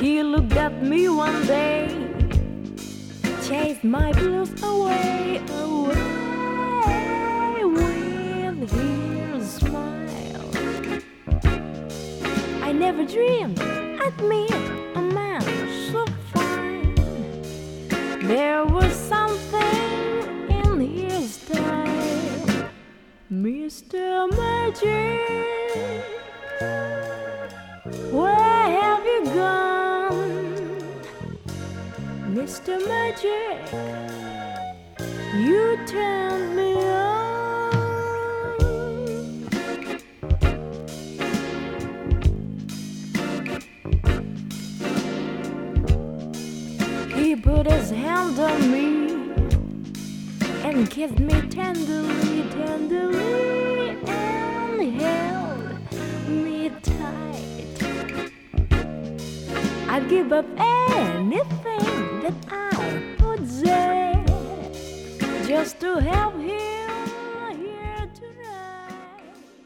He looked at me one day, chased my blues away, away with his smile. I never dreamed I'd meet a man so fine. There was something in his style, Mr. Magic. Where have you gone, Mr. Magic? You turned me on. He put his hand on me and kissed me tenderly, tenderly, and held me tight. I'd give up anything that I possess just to have him